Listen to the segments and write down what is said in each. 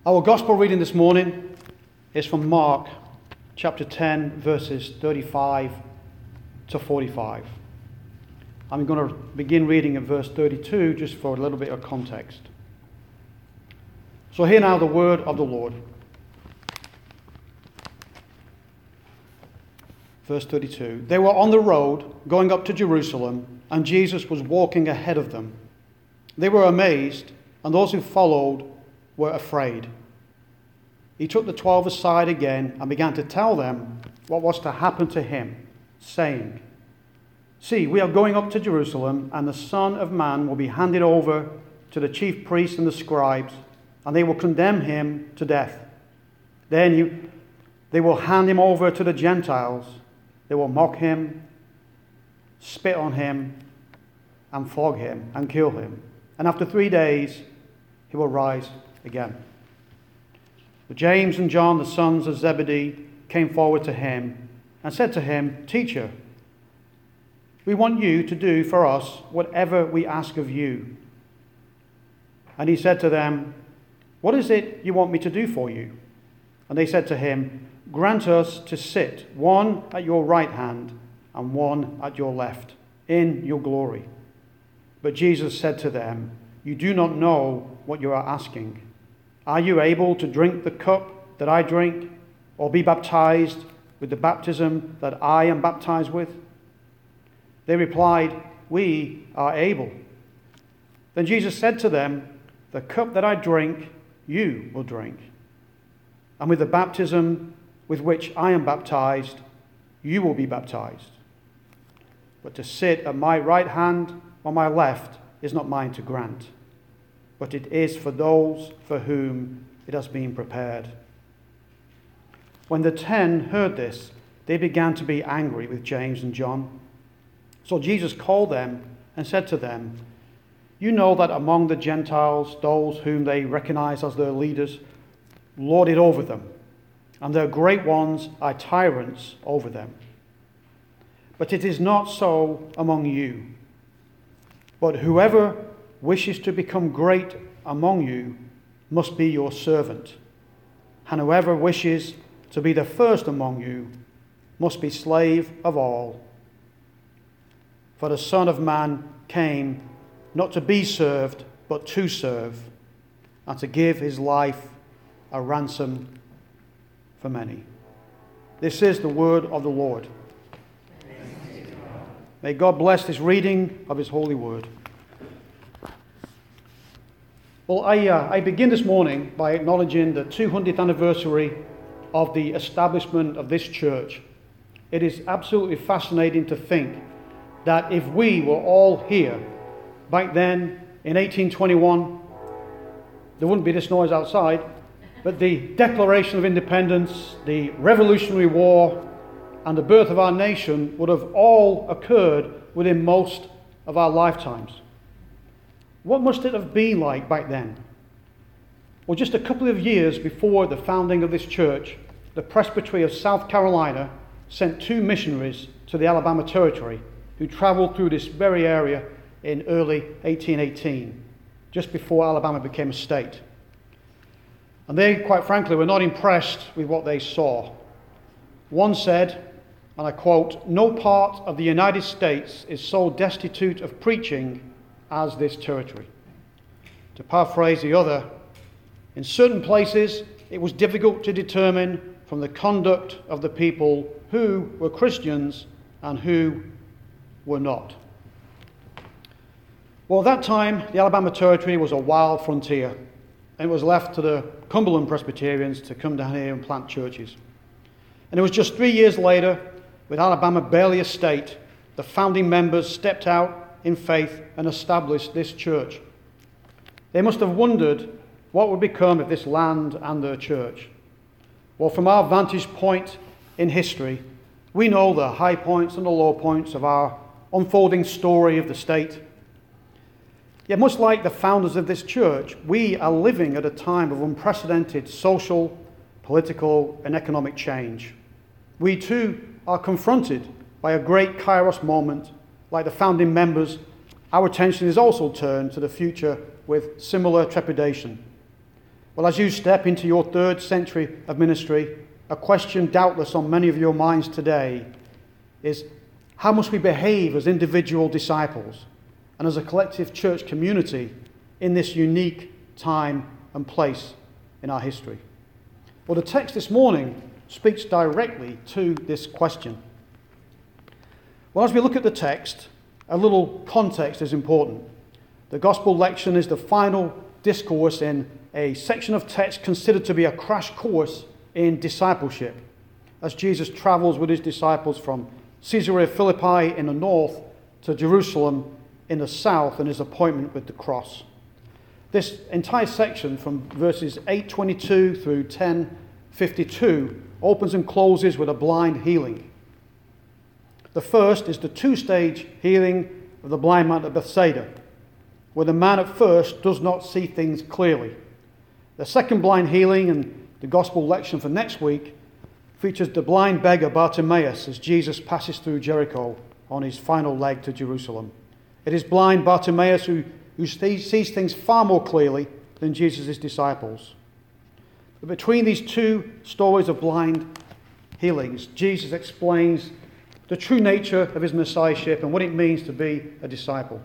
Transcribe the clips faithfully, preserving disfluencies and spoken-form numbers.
Our gospel reading this morning is from Mark chapter ten, verses thirty-five to forty-five. I'm going to begin reading at verse thirty-two just for a little bit of context. So hear now the word of the Lord. Verse thirty-two. They were on the road going up to Jerusalem, and Jesus was walking ahead of them. They were amazed, and those who followed were afraid. He took the twelve aside again and began to tell them what was to happen to him, saying, "See, we are going up to Jerusalem, and the Son of Man will be handed over to the chief priests and the scribes, and they will condemn him to death. Then you, they will hand him over to the Gentiles. They will mock him, spit on him, and flog him, and kill him. And after three days, he will rise again." But James and John, the sons of Zebedee, came forward to him and said to him, "Teacher, we want you to do for us whatever we ask of you." And he said to them, "What is it you want me to do for you?" And they said to him, "Grant us to sit, one at your right hand and one at your left, in your glory." But Jesus said to them, "You do not know what you are asking. Are you able to drink the cup that I drink, or be baptized with the baptism that I am baptized with?" They replied, "We are able." Then Jesus said to them, "The cup that I drink, you will drink. And with the baptism with which I am baptized, you will be baptized. But to sit at my right hand or my left is not mine to grant, but it is for those for whom it has been prepared." When the ten heard this, they began to be angry with James and John. So Jesus called them and said to them, "You know that among the Gentiles, those whom they recognize as their leaders lord it over them, and their great ones are tyrants over them. But it is not so among you. But whoever wishes to become great among you must be your servant, and whoever wishes to be the first among you must be slave of all. For the Son of Man came not to be served, but to serve, and to give his life a ransom for many." This is the word of the Lord. May God bless this reading of his holy word. Well, I, uh, I begin this morning by acknowledging the two hundredth anniversary of the establishment of this church. It is absolutely fascinating to think that if we were all here back then in eighteen twenty-one, there wouldn't be this noise outside, but the Declaration of Independence, the Revolutionary War, and the birth of our nation would have all occurred within most of our lifetimes. What must it have been like back then? Well, just a couple of years before the founding of this church, the Presbytery of South Carolina sent two missionaries to the Alabama Territory who traveled through this very area in early eighteen eighteen, just before Alabama became a state. And they, quite frankly, were not impressed with what they saw. One said, and I quote, "No part of the United States is so destitute of preaching as this territory." To paraphrase the other, in certain places it was difficult to determine from the conduct of the people who were Christians and who were not. Well, at that time, the Alabama Territory was a wild frontier, and it was left to the Cumberland Presbyterians to come down here and plant churches. And it was just three years later, with Alabama barely a state, the founding members stepped out in faith and established this church. They must have wondered what would become of this land and their church. Well, from our vantage point in history, we know the high points and the low points of our unfolding story of the state. Yet much like the founders of this church, we are living at a time of unprecedented social, political, and economic change. We too are confronted by a great kairos moment. Like the founding members, our attention is also turned to the future with similar trepidation. Well, as you step into your third century of ministry, a question doubtless on many of your minds today is, how must we behave as individual disciples and as a collective church community in this unique time and place in our history? Well, the text this morning speaks directly to this question. Well, as we look at the text, a little context is important. The gospel lection is the final discourse in a section of text considered to be a crash course in discipleship, as Jesus travels with his disciples from Caesarea Philippi in the north to Jerusalem in the south, and his appointment with the cross. This entire section from verses eight twenty-two through ten fifty-two opens and closes with a blind healing. The first is the two-stage healing of the blind man at Bethsaida, where the man at first does not see things clearly. The second blind healing and the gospel lection for next week features the blind beggar Bartimaeus as Jesus passes through Jericho on his final leg to Jerusalem. It is blind Bartimaeus who, who sees things far more clearly than Jesus' disciples. But between these two stories of blind healings, Jesus explains the true nature of his messiahship and what it means to be a disciple.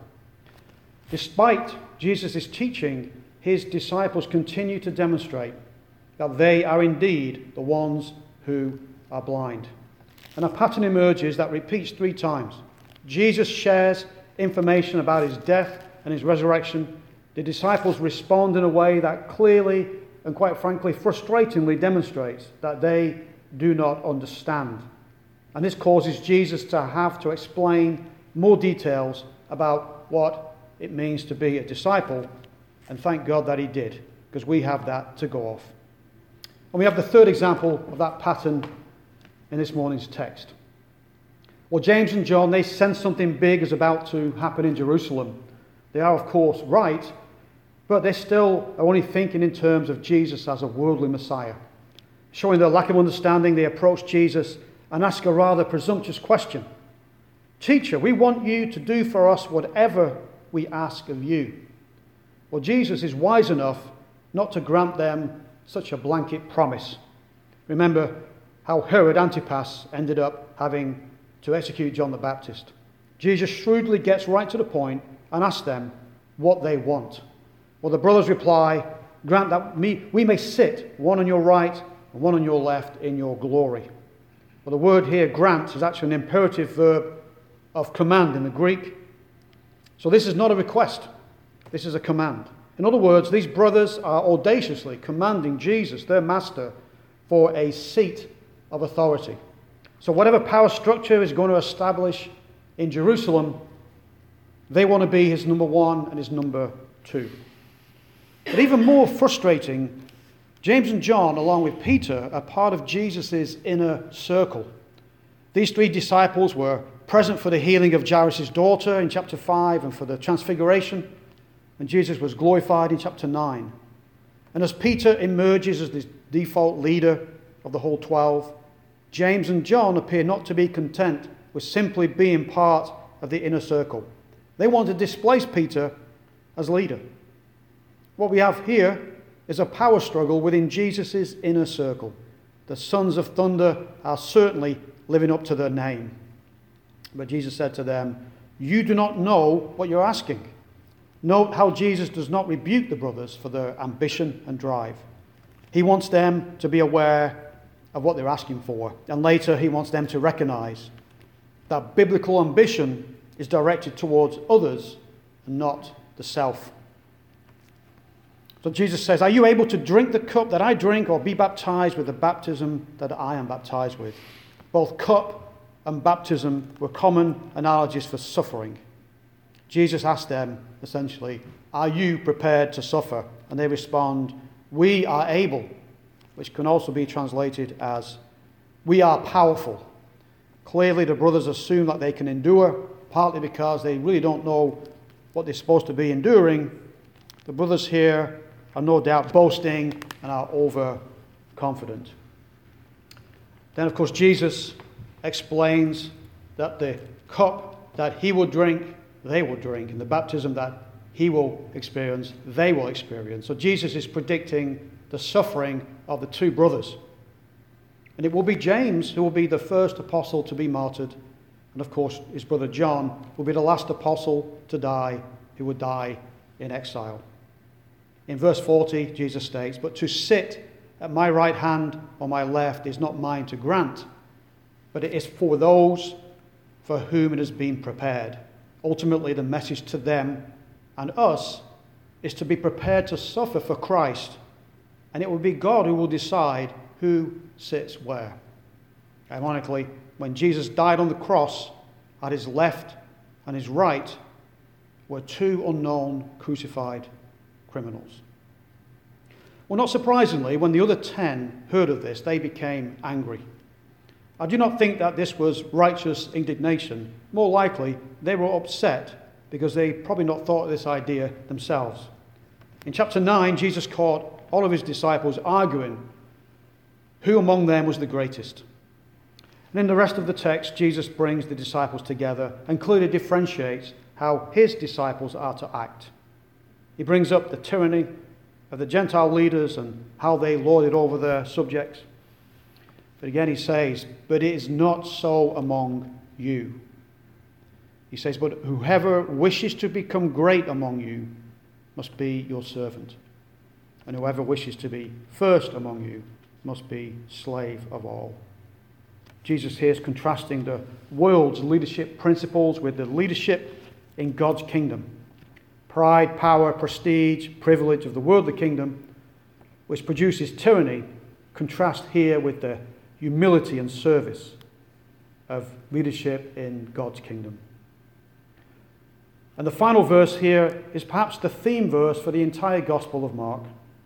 Despite Jesus' teaching, his disciples continue to demonstrate that they are indeed the ones who are blind. And a pattern emerges that repeats three times. Jesus shares information about his death and his resurrection. The disciples respond in a way that clearly and quite frankly frustratingly demonstrates that they do not understand. And this causes Jesus to have to explain more details about what it means to be a disciple. And thank God that he did, because we have that to go off. And we have the third example of that pattern in this morning's text. Well, James and John, they sense something big is about to happen in Jerusalem. They are, of course, right, but they still are only thinking in terms of Jesus as a worldly Messiah. Showing their lack of understanding, they approach Jesus and ask a rather presumptuous question. Teacher, we want you to do for us whatever we ask of you. Well, Jesus is wise enough not to grant them such a blanket promise. Remember how Herod Antipas ended up having to execute John the Baptist. Jesus shrewdly gets right to the point and asks them what they want. Well, the brothers reply, grant that we may sit one on your right and one on your left in your glory. Well, the word here, grant, is actually an imperative verb of command in the Greek. So this is not a request. This is a command. In other words, these brothers are audaciously commanding Jesus, their master, for a seat of authority. So whatever power structure is going to establish in Jerusalem, they want to be his number one and his number two. But even more frustrating, James and John, along with Peter, are part of Jesus' inner circle. These three disciples were present for the healing of Jairus' daughter in chapter five and for the transfiguration, and Jesus was glorified in chapter nine. And as Peter emerges as the default leader of the whole twelve, James and John appear not to be content with simply being part of the inner circle. They want to displace Peter as leader. What we have here is a power struggle within Jesus' inner circle. The sons of thunder are certainly living up to their name. But Jesus said to them, you do not know what you're asking. Note how Jesus does not rebuke the brothers for their ambition and drive. He wants them to be aware of what they're asking for. And later he wants them to recognize that biblical ambition is directed towards others and not the self. So Jesus says, are you able to drink the cup that I drink or be baptized with the baptism that I am baptized with? Both cup and baptism were common analogies for suffering. Jesus asked them, essentially, are you prepared to suffer? And they respond, we are able, which can also be translated as, we are powerful. Clearly the brothers assume that they can endure, partly because they really don't know what they're supposed to be enduring. The brothers here are no doubt boasting and are overconfident. Then, of course, Jesus explains that the cup that he will drink, they will drink, and the baptism that he will experience, they will experience. So Jesus is predicting the suffering of the two brothers. And it will be James who will be the first apostle to be martyred. And of course, his brother John will be the last apostle to die, who would die in exile. In verse forty, Jesus states, "But to sit at my right hand or my left is not mine to grant, but it is for those for whom it has been prepared." Ultimately, the message to them and us is to be prepared to suffer for Christ, and it will be God who will decide who sits where. Ironically, when Jesus died on the cross, at his left and his right were two unknown crucified criminals. Well, not surprisingly, when the other ten heard of this, they became angry. I do not think that this was righteous indignation. More likely, they were upset because they probably not thought of this idea themselves. In chapter nine, Jesus caught all of his disciples arguing who among them was the greatest. And in the rest of the text, Jesus brings the disciples together and clearly differentiates how his disciples are to act. He brings up the tyranny of the Gentile leaders and how they lorded over their subjects. But again he says, "But it is not so among you." He says, "But whoever wishes to become great among you must be your servant. And whoever wishes to be first among you must be slave of all." Jesus here is contrasting the world's leadership principles with the leadership in God's kingdom. Pride, power, prestige, privilege of the worldly kingdom, which produces tyranny, contrast here with the humility and service of leadership in God's kingdom. And the final verse here is perhaps the theme verse for the entire Gospel of Mark.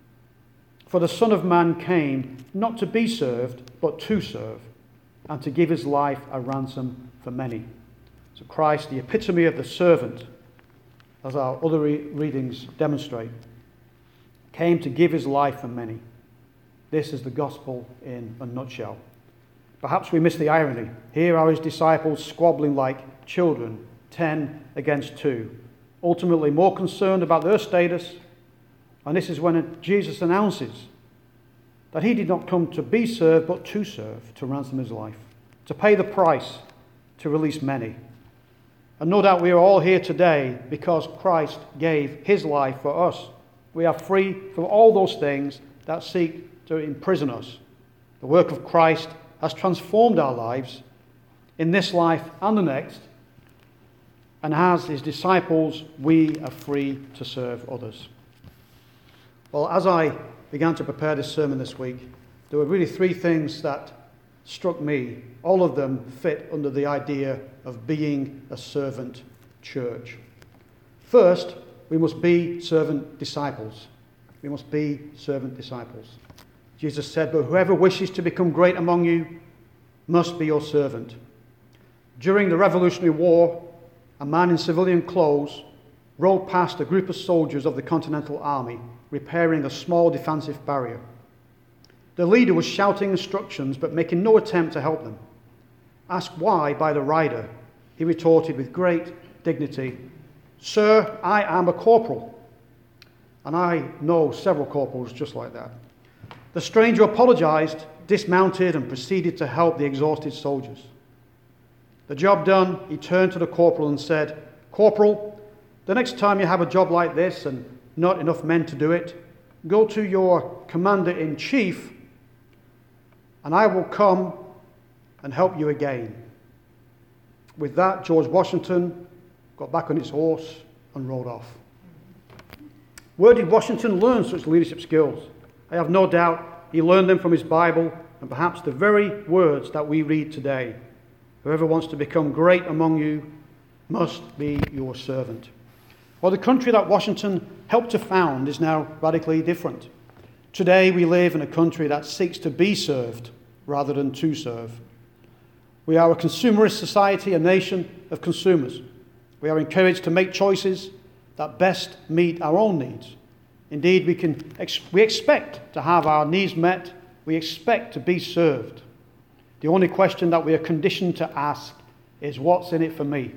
"For the Son of Man came not to be served, but to serve, and to give his life a ransom for many." So Christ, the epitome of the servant, as our other re- readings demonstrate, came to give his life for many. This is the gospel in a nutshell. Perhaps we miss the irony. Here are his disciples squabbling like children, ten against two, ultimately more concerned about their status. And this is when Jesus announces that he did not come to be served, but to serve, to ransom his life, to pay the price, to release many. And no doubt we are all here today because Christ gave his life for us. We are free from all those things that seek to imprison us. The work of Christ has transformed our lives in this life and the next. And as his disciples, we are free to serve others. Well, as I began to prepare this sermon this week, there were really three things that struck me. All of them fit under the idea of being a servant church. First, we must be servant disciples. We must be servant disciples. Jesus said, "But whoever wishes to become great among you must be your servant." During the Revolutionary War, a man in civilian clothes rode past a group of soldiers of the Continental Army repairing a small defensive barrier. The leader was shouting instructions but making no attempt to help them. Asked why by the rider, he retorted with great dignity, "Sir, I am a corporal." And I know several corporals just like that. The stranger apologized, dismounted, and proceeded to help the exhausted soldiers. The job done, he turned to the corporal and said, "Corporal, the next time you have a job like this and not enough men to do it, go to your commander-in-chief and I will come and help you again." With that, George Washington got back on his horse and rode off. Where did Washington learn such leadership skills? I have no doubt he learned them from his Bible and perhaps the very words that we read today. "Whoever wants to become great among you must be your servant." Well, the country that Washington helped to found is now radically different. Today we live in a country that seeks to be served rather than to serve. We are a consumerist society, a nation of consumers. We are encouraged to make choices that best meet our own needs. Indeed, we can ex- we expect to have our needs met. We expect to be served. The only question that we are conditioned to ask is, what's in it for me?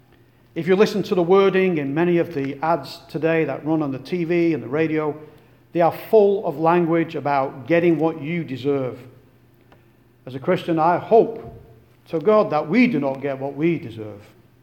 If you listen to the wording in many of the ads today that run on the T V and the radio, They are full of language about getting what you deserve. As a Christian, I hope to God that we do not get what we deserve.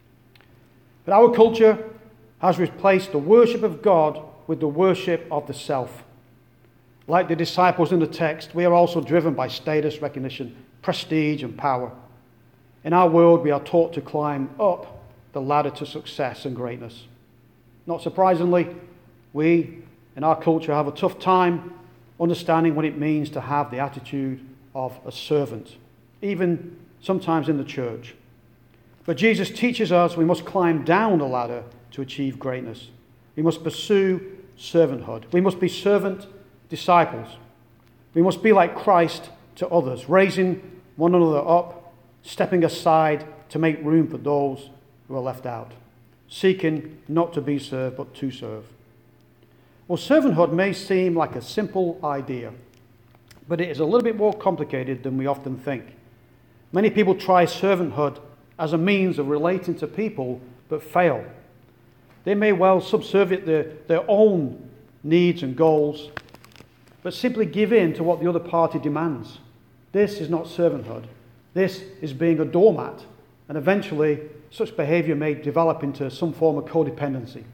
But our culture has replaced the worship of God with the worship of the self. Like the disciples in the text, we are also driven by status, recognition, prestige, and power. In our world, we are taught to climb up the ladder to success and greatness. Not surprisingly, we in our culture have a tough time understanding what it means to have the attitude of a servant, even sometimes in the church. But Jesus teaches us we must climb down the ladder to achieve greatness. We must pursue servanthood. We must be servant disciples. We must be like Christ to others, raising one another up, stepping aside to make room for those who are left out, seeking not to be served but to serve. Well, servanthood may seem like a simple idea, but it is a little bit more complicated than we often think. Many people try servanthood as a means of relating to people but fail. They may well subservient their, their own needs and goals, but simply give in to what the other party demands. This is not servanthood. This is being a doormat, and eventually such behavior may develop into some form of codependency.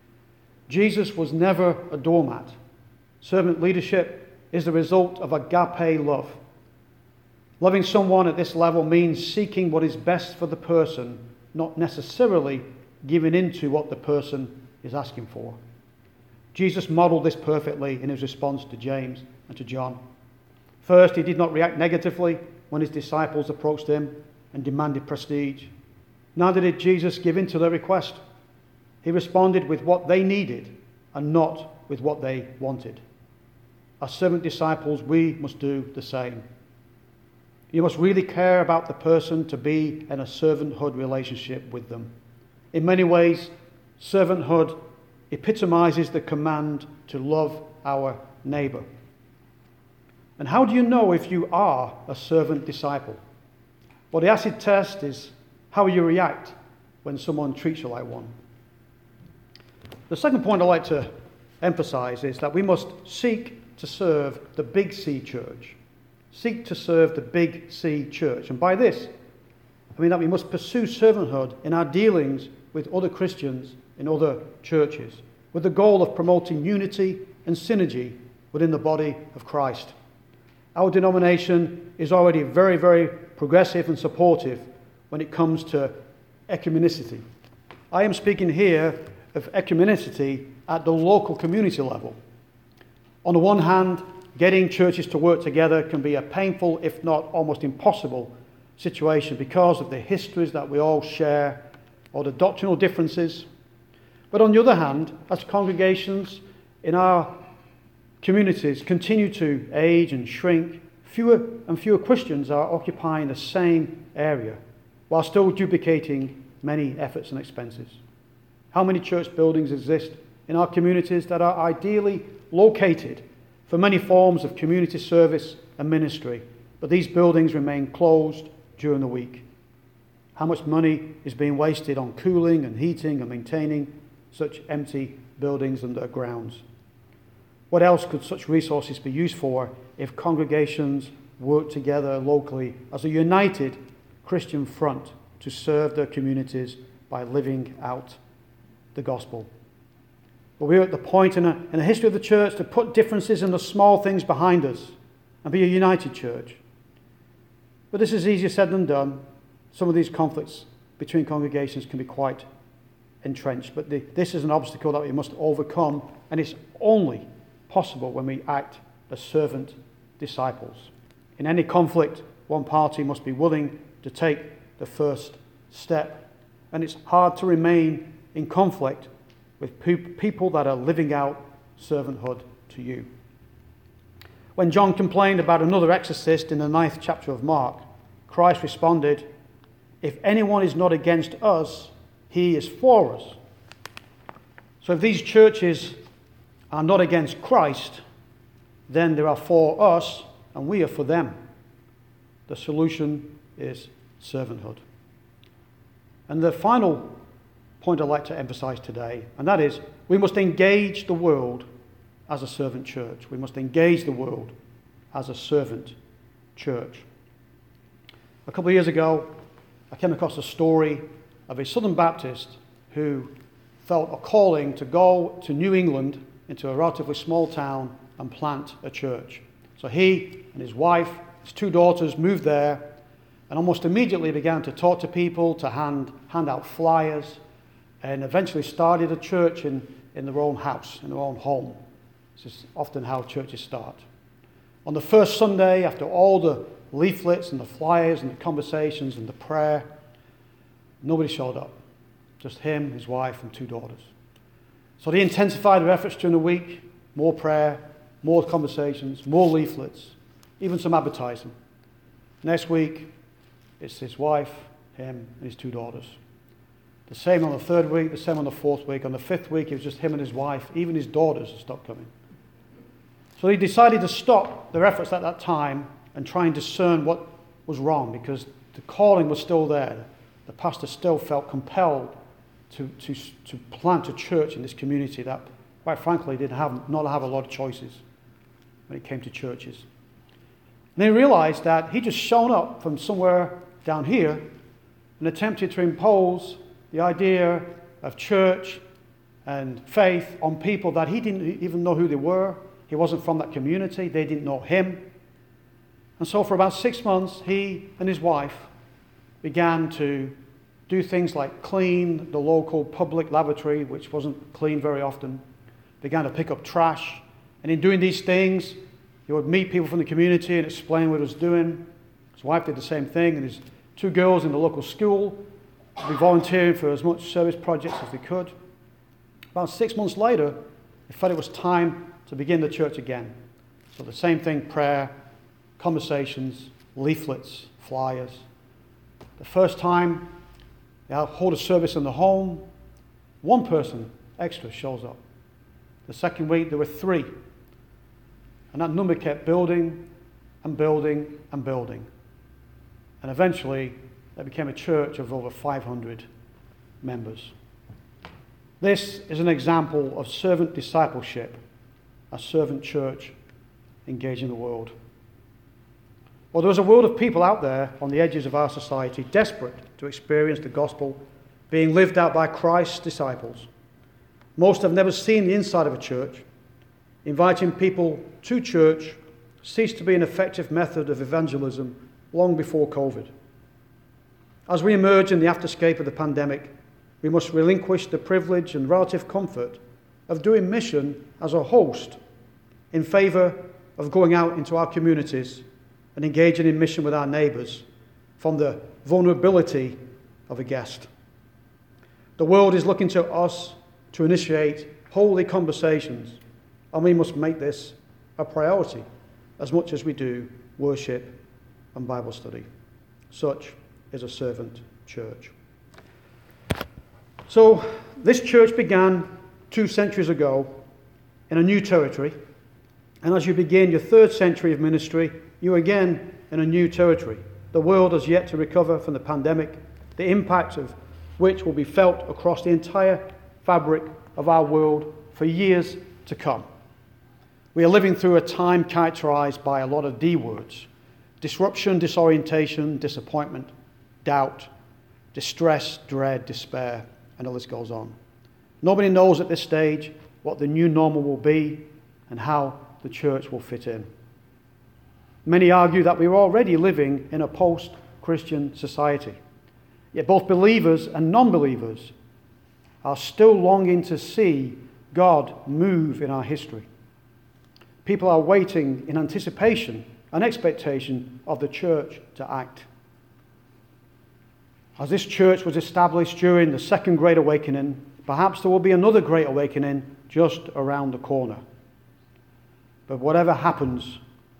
Jesus was never a doormat. Servant leadership is the result of agape love. Loving someone at this level means seeking what is best for the person, not necessarily giving in to what the person is asking for. Jesus modeled this perfectly in his response to James and to John. First, he did not react negatively when his disciples approached him and demanded prestige. Neither did Jesus give in to their request. He responded with what they needed and not with what they wanted. As servant disciples, we must do the same. You must really care about the person to be in a servanthood relationship with them. In many ways, servanthood epitomizes the command to love our neighbor. And how do you know if you are a servant disciple? Well, the acid test is how you react when someone treats you like one. The second point I'd like to emphasize is that we must seek to serve the Big C church. Seek to serve the Big C church. And by this, I mean that we must pursue servanthood in our dealings with other Christians in other churches, with the goal of promoting unity and synergy within the body of Christ. Our denomination is already very, very progressive and supportive when it comes to ecumenicity. I am speaking here of ecumenicity at the local community level. On the one hand, getting churches to work together can be a painful, if not almost impossible, situation because of the histories that we all share or the doctrinal differences. But on the other hand, as congregations in our communities continue to age and shrink, fewer and fewer Christians are occupying the same area while still duplicating many efforts and expenses. How many church buildings exist in our communities that are ideally located for many forms of community service and ministry, but these buildings remain closed during the week? How much money is being wasted on cooling and heating and maintaining such empty buildings and their grounds? What else could such resources be used for if congregations work together locally as a united Christian front to serve their communities by living out the gospel? But we're at the point in, a, in the history of the church to put differences in the small things behind us and be a united church. But this is easier said than done. Some of these conflicts between congregations can be quite entrenched, but the, this is an obstacle that we must overcome, and it's only possible when we act as servant disciples. In any conflict, one party must be willing to take the first step, and it's hard to remain in conflict with pe- people that are living out servanthood to you. When John complained about another exorcist in the ninth chapter of Mark, Christ responded, "If anyone is not against us, he is for us." So if these churches are not against Christ, then they are for us and we are for them. The solution is servanthood. And the final point I'd like to emphasize today, and that is we must engage the world as a servant church. We must engage the world as a servant church. A couple of years ago, I came across a story of a Southern Baptist who felt a calling to go to New England, into a relatively small town, and plant a church. So he and his wife, his two daughters, moved there and almost immediately began to talk to people, to hand, hand out flyers, and eventually started a church in, in their own house, in their own home. This is often how churches start. On the first Sunday, after all the leaflets and the flyers and the conversations and the prayer, nobody showed up. Just him, his wife, and two daughters. So they intensified their efforts during the week. More prayer, more conversations, more leaflets, even some advertising. Next week, it's his wife, him, and his two daughters. The same on the third week, the same on the fourth week. On the fifth week, it was just him and his wife. Even his daughters had stopped coming. So they decided to stop their efforts at that time and try and discern what was wrong, because the calling was still there. The pastor still felt compelled to, to, to plant a church in this community that, quite frankly, did have, not have a lot of choices when it came to churches. And they realized that he'd just shown up from somewhere down here and attempted to impose the idea of church and faith on people that he didn't even know who they were. He wasn't from that community. They didn't know him. And so for about six months, he and his wife began to do things like clean the local public lavatory, which wasn't cleaned very often. Began to pick up trash. And in doing these things, he would meet people from the community and explain what he was doing. His wife did the same thing, and his two girls in the local school would be volunteering for as much service projects as they could. About six months later, they felt it was time to begin the church again. So the same thing, prayer, conversations, leaflets, flyers. The first time they hold a service in the home, one person extra shows up. The second week there were three. And that number kept building and building and building. And eventually it became a church of over five hundred members. This is an example of servant discipleship, a servant church engaging the world. Well, there's a world of people out there on the edges of our society desperate to experience the gospel being lived out by Christ's disciples. Most have never seen the inside of a church. Inviting people to church ceased to be an effective method of evangelism long before COVID. As we emerge in the afterscape of the pandemic, we must relinquish the privilege and relative comfort of doing mission as a host in favour of going out into our communities and engaging in mission with our neighbours from the vulnerability of a guest. The world is looking to us to initiate holy conversations, and we must make this a priority as much as we do worship and Bible study. Such is a servant church. So this church began two centuries ago in a new territory, and as you begin your third century of ministry, you're again in a new territory. The world has yet to recover from the pandemic, the impact of which will be felt across the entire fabric of our world for years to come. We are living through a time characterized by a lot of D words: disruption, disorientation, disappointment, doubt, distress, dread, despair, and the list goes on. Nobody knows at this stage what the new normal will be and how the church will fit in. Many argue that we are already living in a post-Christian society. Yet both believers and non-believers are still longing to see God move in our history. People are waiting in anticipation and expectation of the church to act. As this church was established during the Second Great Awakening, perhaps there will be another Great Awakening just around the corner. But whatever happens,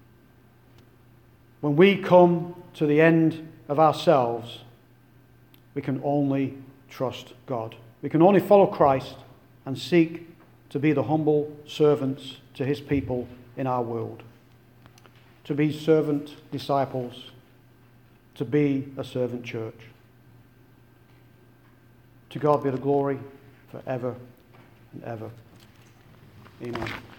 when we come to the end of ourselves, we can only trust God. We can only follow Christ and seek to be the humble servants to his people in our world. To be servant disciples, to be a servant church. To God be the glory forever and ever. Amen.